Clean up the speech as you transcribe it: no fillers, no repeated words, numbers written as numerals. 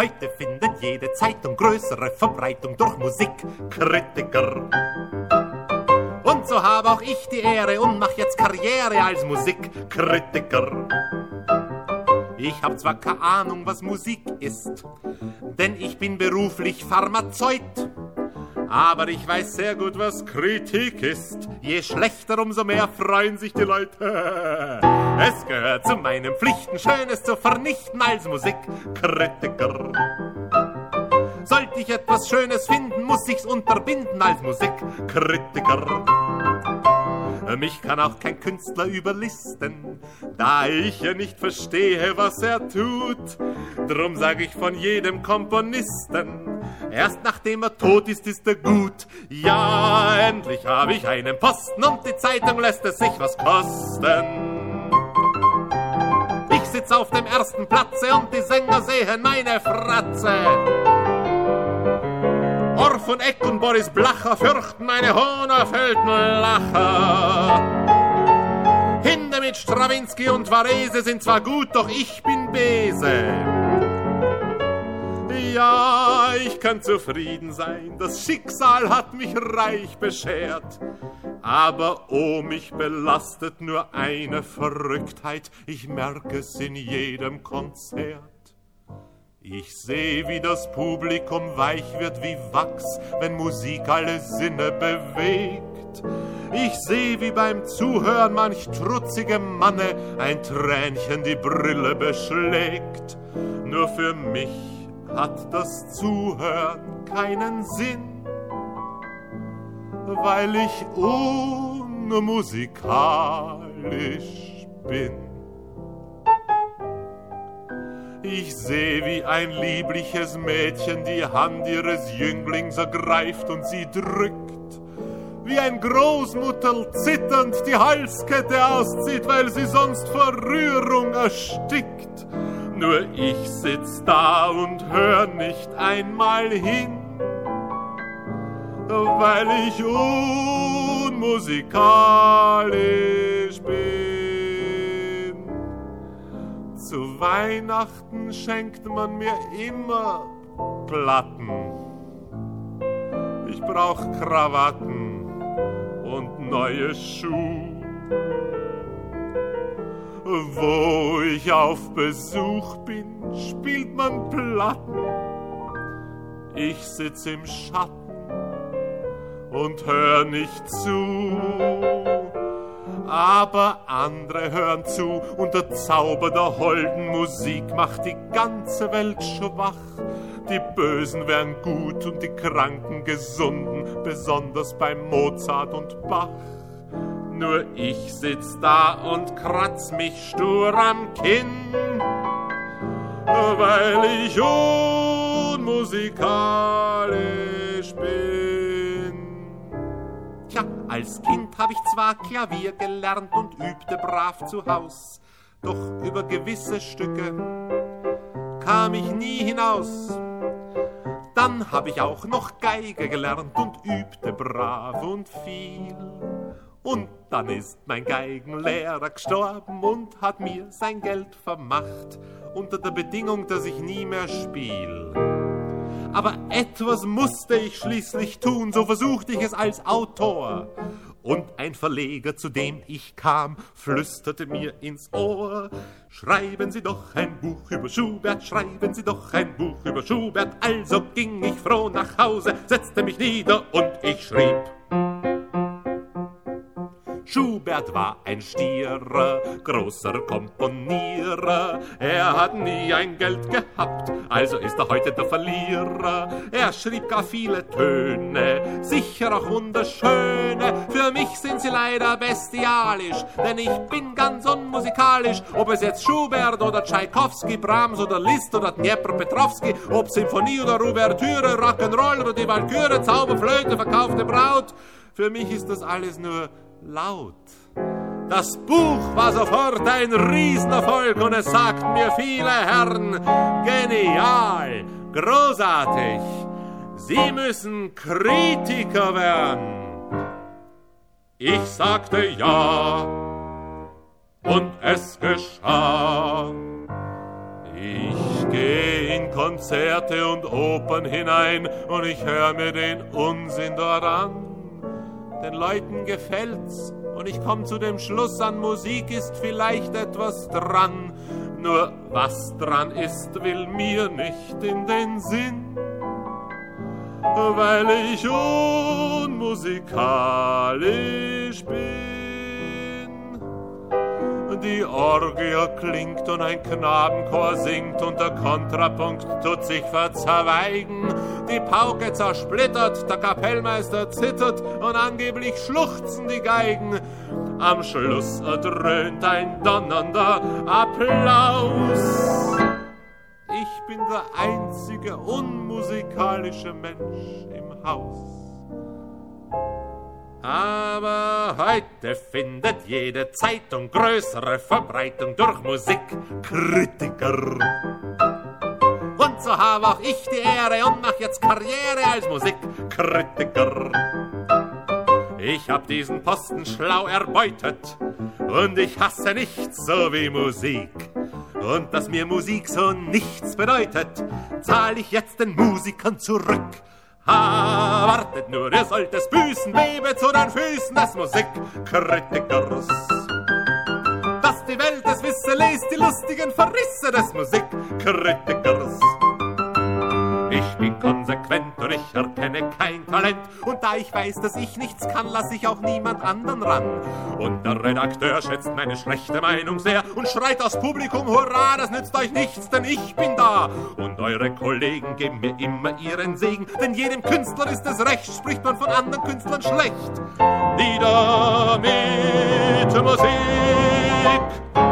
Heute findet jede Zeitung größere Verbreitung durch Musikkritiker. Und so habe auch ich die Ehre und mach jetzt Karriere als Musikkritiker. Ich hab zwar keine Ahnung, was Musik ist, denn ich bin beruflich Pharmazeut. Aber ich weiß sehr gut, was Kritik ist. Je schlechter, umso mehr freuen sich die Leute. Es gehört zu meinen Pflichten, Schönes zu vernichten als Musikkritiker. Sollte ich etwas Schönes finden, muss ich's unterbinden als Musikkritiker. Mich kann auch kein Künstler überlisten, da ich ja nicht verstehe, was er tut. Drum sag ich von jedem Komponisten, erst nachdem er tot ist, ist er gut. Ja, endlich habe ich einen Posten und die Zeitung lässt es sich was kosten. Ich sitz auf dem ersten Platze und die Sänger sehen meine Fratze. Orff und Eck und Boris Blacher fürchten meine Hohnerfelden-Lacher. Hindemith, Stravinsky und Varese sind zwar gut, doch ich bin Bese. Ja, ich kann zufrieden sein, das Schicksal hat mich reich beschert. Aber oh, mich belastet nur eine Verrücktheit, ich merke es in jedem Konzert. Ich seh, wie das Publikum weich wird wie Wachs, wenn Musik alle Sinne bewegt. Ich seh, wie beim Zuhören manch trutzige Manne ein Tränchen die Brille beschlägt. Nur für mich hat das Zuhören keinen Sinn, weil ich unmusikalisch bin. Ich seh, wie ein liebliches Mädchen die Hand ihres Jünglings ergreift und sie drückt. Wie ein Großmutterl zitternd die Halskette auszieht, weil sie sonst vor Rührung erstickt. Nur ich sitz da und hör nicht einmal hin, weil ich unmusikalisch bin. Zu Weihnachten schenkt man mir immer Platten. Ich brauch Krawatten und neue Schuhe. Wo ich auf Besuch bin, spielt man Platten. Ich sitz im Schatten und hör nicht zu. Aber andere hören zu und der Zauber der holden Musik macht die ganze Welt schwach. Die Bösen werden gut und die Kranken gesunden, besonders bei Mozart und Bach. Nur ich sitz da und kratz mich stur am Kinn, weil ich unmusikalisch bin. Tja, als Kind hab ich zwar Klavier gelernt und übte brav zu Haus, doch über gewisse Stücke kam ich nie hinaus. Dann hab ich auch noch Geige gelernt und übte brav und viel. Und dann ist mein Geigenlehrer gestorben und hat mir sein Geld vermacht, unter der Bedingung, dass ich nie mehr spiel. Aber etwas musste ich schließlich tun, so versuchte ich es als Autor. Und ein Verleger, zu dem ich kam, flüsterte mir ins Ohr: Schreiben Sie doch ein Buch über Schubert, schreiben Sie doch ein Buch über Schubert. Also ging ich froh nach Hause, setzte mich nieder und ich schrieb. Schubert war ein Stierer, großer Komponierer. Er hat nie ein Geld gehabt, also ist er heute der Verlierer. Er schrieb gar viele Töne, sicher auch wunderschöne. Für mich sind sie leider bestialisch, denn ich bin ganz unmusikalisch. Ob es jetzt Schubert oder Tschaikowski, Brahms oder Liszt oder Dnjepr-Petrovski, ob Symphonie oder Ouvertüre, Rock'n'Roll oder die Walküre, Zauberflöte, verkaufte Braut. Für mich ist das alles nur laut. Das Buch war sofort ein Riesenerfolg und es sagten mir viele Herren: Genial, großartig, Sie müssen Kritiker werden. Ich sagte ja und es geschah. Ich geh in in Konzerte und Opern hinein und ich hör mir den Unsinn dort an. Den Leuten gefällt's und ich komm zu dem Schluss, an Musik ist vielleicht etwas dran. Nur was dran ist, will mir nicht in den Sinn, weil ich unmusikalisch bin. Die Orgel klingt und ein Knabenchor singt und der Kontrapunkt tut sich verzweigen. Die Pauke zersplittert, der Kapellmeister zittert und angeblich schluchzen die Geigen. Am Schluss erdröhnt ein donnernder Applaus. Ich bin der einzige unmusikalische Mensch im Haus. Aber heute findet jede Zeitung größere Verbreitung durch Musikkritiker. Und so habe auch ich die Ehre und mach jetzt Karriere als Musikkritiker. Ich hab diesen Posten schlau erbeutet und ich hasse nichts so wie Musik. Und dass mir Musik so nichts bedeutet, zahl ich jetzt den Musikern zurück. Wartet nur, ihr sollt es büßen, bebe zu den Füßen des Musikkritikers. Dass die Welt es wisse, lest die lustigen Verrisse des Musikkritikers. Ich bin konsequent und ich erkenne kein Talent. Und da ich weiß, dass ich nichts kann, lass ich auch niemand anderen ran. Und der Redakteur schätzt meine schlechte Meinung sehr und schreit aus Publikum, hurra, das nützt euch nichts, denn ich bin da. Und eure Kollegen geben mir immer ihren Segen, denn jedem Künstler ist es recht, spricht man von anderen Künstlern schlecht. Nieder mit Musik!